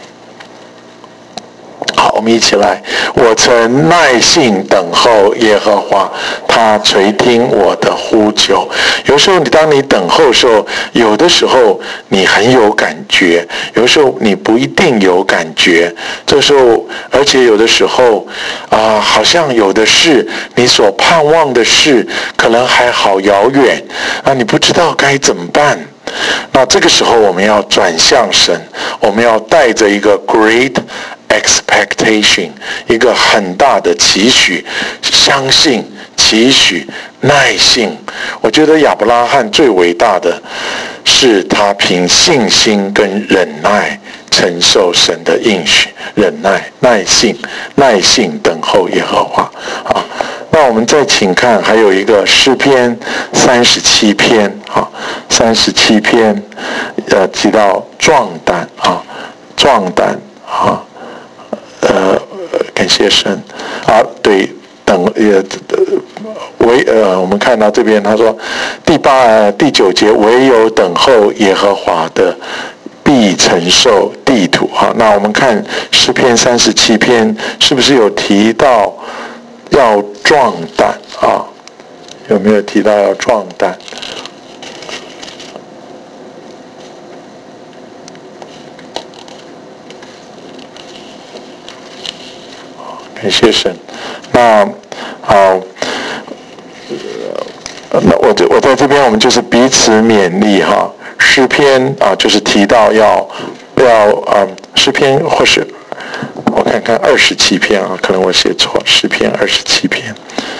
Speaker 1: 好，我们一起来。我曾耐性等候耶和华，他垂听我的呼求。有时候当你等候的时候，有的时候你很有感觉，有的时候你不一定有感觉。这时候，而且有的时候好像有的事你所盼望的事可能还好遥远你不知道该怎么办。那这个时候我们要转向神，我们要带着一个 great expectation， 一个很大的期许，相信、期许、耐性。我觉得亚伯拉罕最伟大的是他凭信心跟忍耐承受神的应许，忍耐、耐性等候耶和华那我们再请看，还有一个诗篇37篇37篇提到壮胆感谢神对，我们看到这边他说第9节，唯有等候耶和华的必承受地土那我们看诗篇37篇是不是有提到要壮胆有没有提到要壮胆？感谢神。那好，那我在这边我们就是彼此勉励诗篇就是提到要诗篇，或是我看看27篇可能我写错，诗篇27篇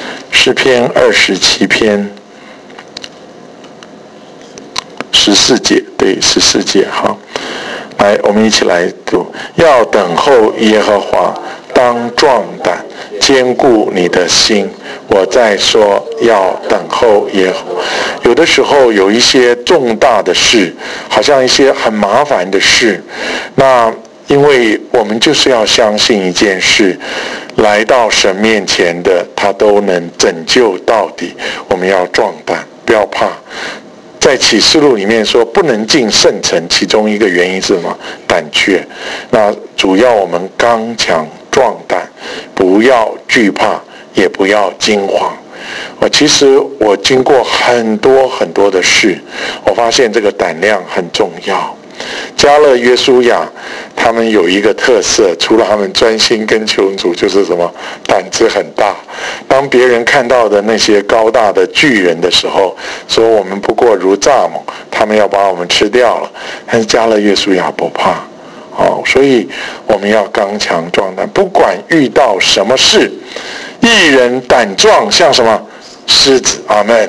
Speaker 1: 14节，对，14节来，我们一起来读，要等候耶和华，当壮胆，坚固你的心。我再说，要等候耶和华。有的时候有一些重大的事，好像一些很麻烦的事，那因为我们就是要相信一件事，来到神面前的他都能拯救到底。我们要壮胆，不要怕。在启示录里面说不能进圣城，其中一个原因是什么？胆怯。那主要我们刚强壮胆，不要惧怕，也不要惊慌。其实我经过很多的事，我发现这个胆量很重要。加勒约书亚他们有一个特色，除了他们专心跟求主，就是什么？胆子很大。当别人看到的那些高大的巨人的时候，说我们不过如蚱蜢，他们要把我们吃掉了。但是加勒约书亚不怕所以我们要刚强壮胆，不管遇到什么事，一人胆壮像什么？狮子。阿们。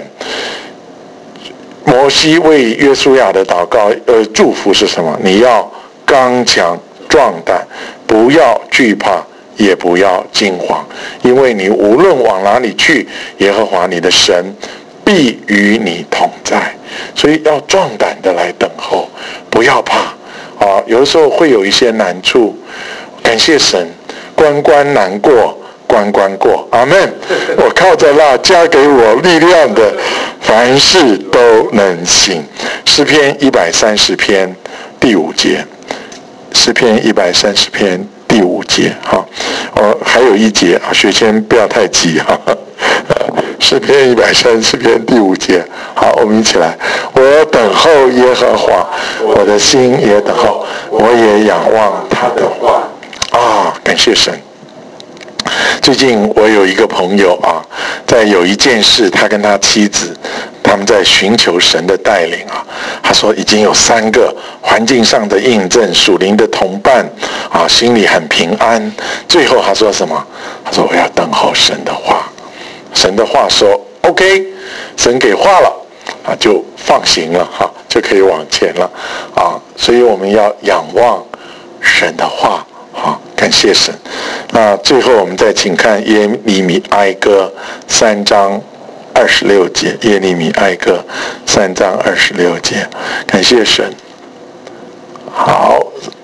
Speaker 1: 摩西为约书亚的祷告祝福是什么？你要刚强壮胆，不要惧怕，也不要惊慌，因为你无论往哪里去，耶和华你的神必与你同在。所以要壮胆的来等候，不要怕有的时候会有一些难处，感谢神，关关难过关过。阿们。我靠着那加给我力量的，凡事都能行。诗篇130篇第5节。诗篇130篇第5节。好，还有一节啊，学生不要太急哈。诗篇130篇第5节。好，我们一起来。我等候耶和华，我的心也等候，我也仰望他的话。感谢神。最近我有一个朋友啊，在有一件事，他跟他妻子他们在寻求神的带领啊。他说已经有3个环境上的印证，属灵的同伴啊，心里很平安。最后他说什么？他说我要等候神的话。神的话说 OK， 神给话了啊，就放行了哈，就可以往前了啊。所以我们要仰望神的话。好，感谢神。那最后我们再请看耶利米哀歌3章26节。耶利米哀歌3章26节。感谢神。好，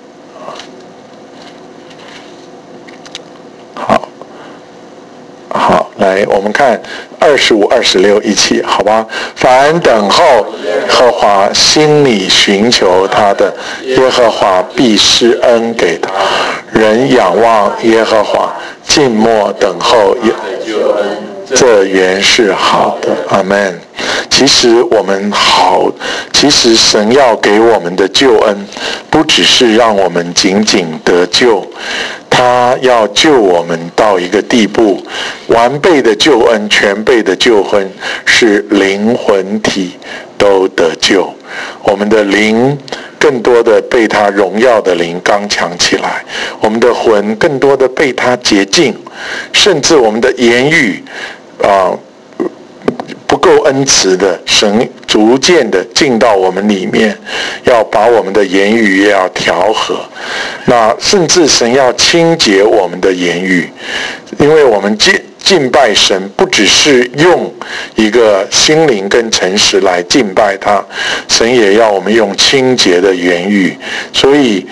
Speaker 1: 来我们看25、26一起，好吧？凡等候耶和华，心里寻求他的，耶和华必施恩给他。人仰望耶和华，静默等候这原是好的。阿们。其实神要给我们的救恩，不只是让我们仅仅得救，他要救我们到一个地步，完备的救恩，全备的救恩，是灵魂体都得救。我们的灵更多的被他荣耀的灵刚强起来，我们的魂更多的被他洁净，甚至我们的言语不够恩慈的，神逐渐的进到我们里面，要把我们的言语也要调和。那甚至神要清洁我们的言语，因为我们敬拜神不只是用一个心灵跟诚实来敬拜他，神也要我们用清洁的言语。所以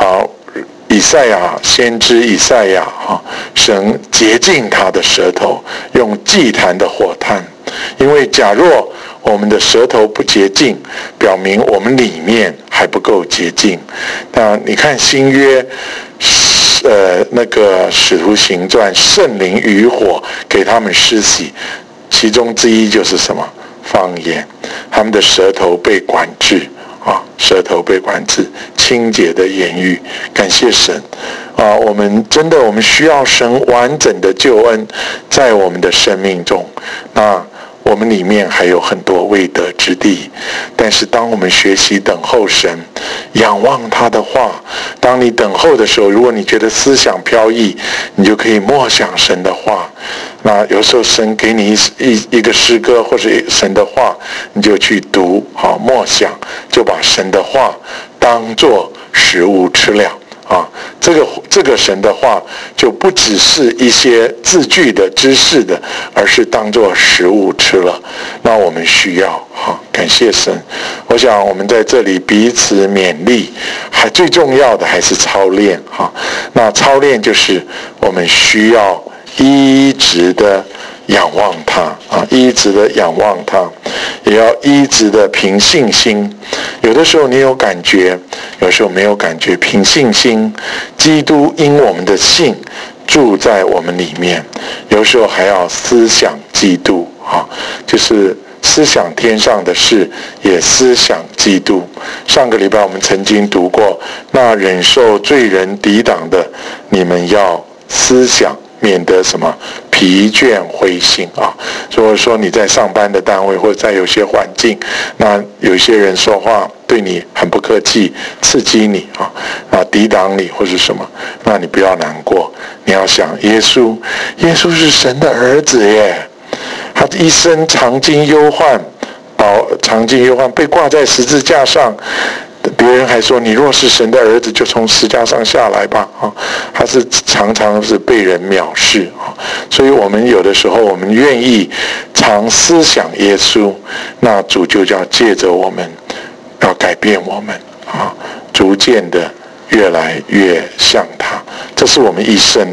Speaker 1: 先知以赛亚神洁净他的舌头，用祭坛的火炭。因为假若我们的舌头不洁净，表明我们里面还不够洁净。那你看新约那个使徒行传，圣灵与火给他们施洗，其中之一就是什么？方言。他们的舌头被管制舌头被管制，清洁的言语。感谢神我们需要神完整的救恩在我们的生命中。那我们里面还有很多未得之地，但是当我们学习等候神，仰望他的话，当你等候的时候，如果你觉得思想飘逸，你就可以默想神的话。那有时候神给你一个诗歌或者神的话，你就去读默想，就把神的话当作食物吃了这个神的话就不只是一些字句的知识的，而是当作食物吃了。那我们需要感谢神。我想我们在这里彼此勉励，最重要的还是操练那操练就是我们需要一直的仰望他一直的仰望他，也要一直的凭信心。有的时候你有感觉，有时候没有感觉，凭信心，基督因我们的信住在我们里面。有时候还要思想基督就是思想天上的事，也思想基督。上个礼拜我们曾经读过，那忍受罪人抵挡的，你们要思想，免得什么疲倦灰心所以说你在上班的单位或者在有些环境，那有些人说话对你很不客气，刺激你抵挡你或是什么，那你不要难过。你要想耶稣是神的儿子耶，他一生常经忧患，被挂在十字架上。别人还说你若是神的儿子，就从十字架上下来吧他是常常是被人藐视所以我们有的时候我们愿意常思想耶稣，那主就要借着我们要改变我们逐渐的越来越像他。这是我们一生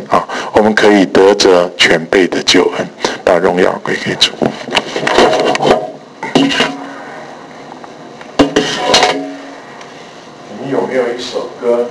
Speaker 1: 我们可以得着全备的救恩，把荣耀归给主。你有没有一首歌？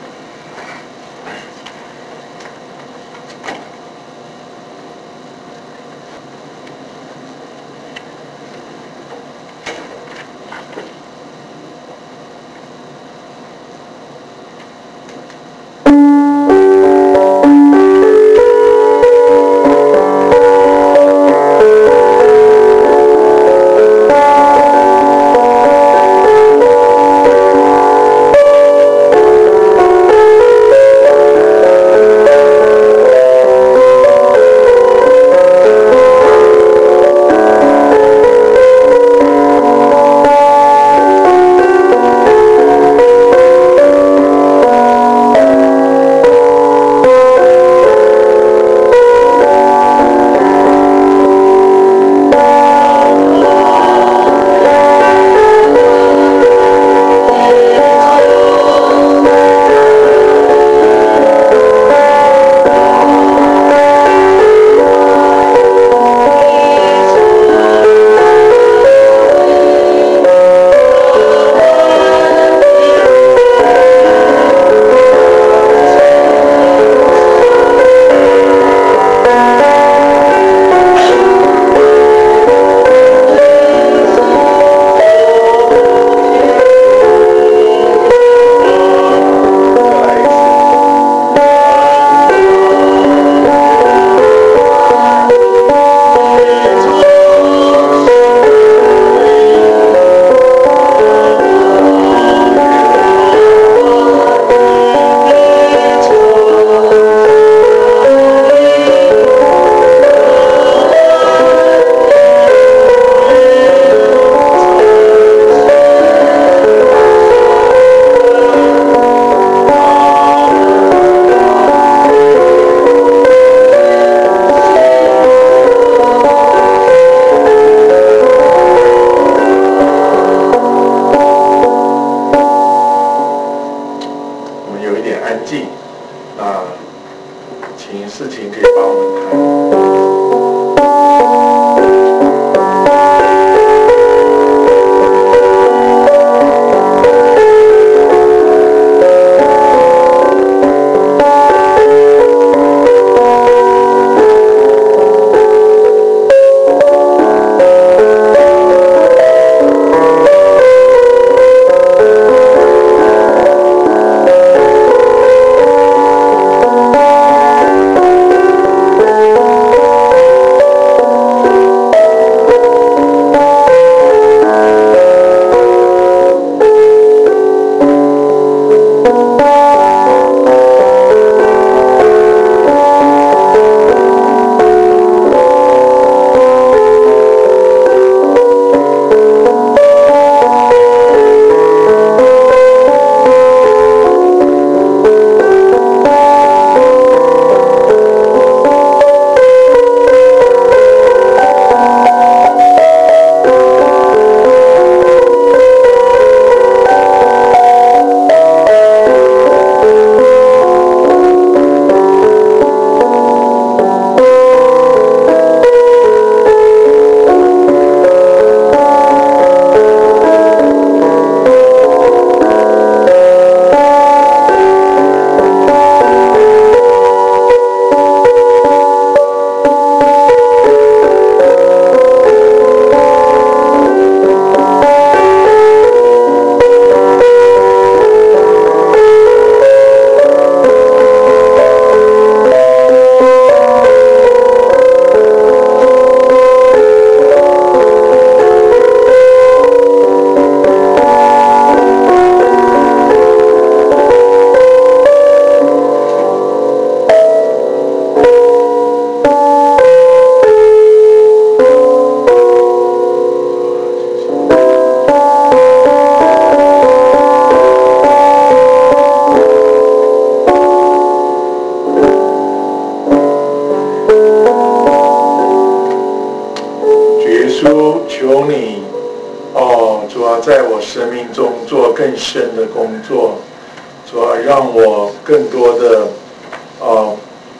Speaker 1: 求你，主要在我生命中做更深的工作，主要让我更多的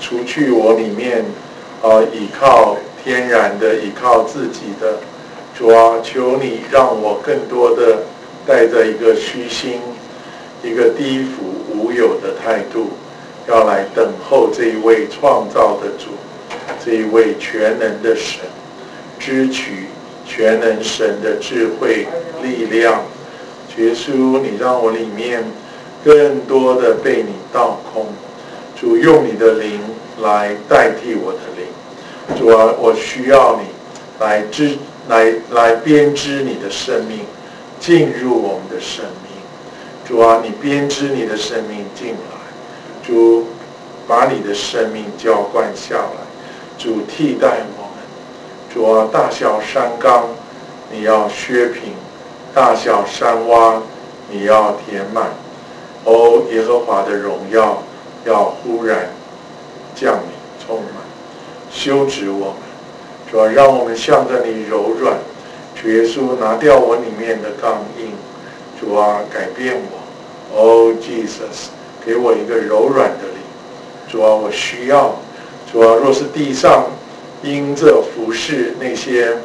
Speaker 2: 除去我里面倚靠天然的、倚靠自己的。主啊，求你让我更多的带着一个虚心、一个低伏无有的态度，要来等候这一位创造的主，这一位全能的神，支取全能神的智慧力量。主耶稣，你让我里面更多的被你倒空。主，用你的灵来代替我的灵。主啊，我需要你来编织你的生命进入我们的生命。主啊，你编织你的生命进来。主，把你的生命浇灌下来。主，替代我们。主啊，大小山冈你要削平，大小山洼你要填满。耶和华的荣耀要忽然降临充满，修直我们。主啊，让我们向着你柔软。主耶稣，拿掉我里面的刚硬。主啊，改变我。Jesus， 给我一个柔软的灵。主啊，我需要。主啊，若是地上因着服侍那些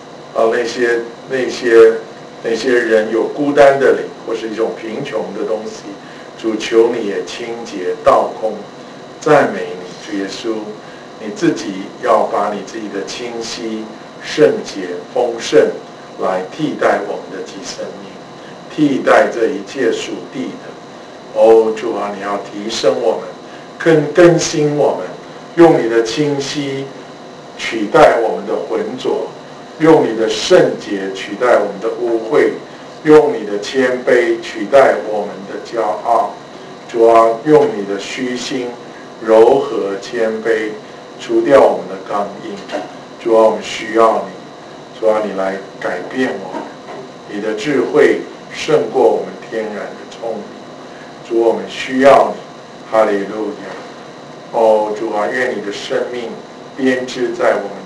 Speaker 2: 人有孤单的灵，或是一种贫穷的东西，主求你也清洁倒空。赞美你，主耶稣，你自己要把你自己的清晰、圣洁、丰盛来替代我们的己生命，替代这一切属地的。主啊，你要提升我们，更新我们，用你的清晰取代我们的浑浊，用你的圣洁取代我们的污秽，用你的谦卑取代我们的骄傲。主啊，用你的虚心、柔和、谦卑除掉我们的刚硬。主啊，我们需要你。主啊，你来改变我们。你的智慧胜过我们天然的聪明。主，我们需要你。哈利路亚。主啊，愿你的生命编织在我们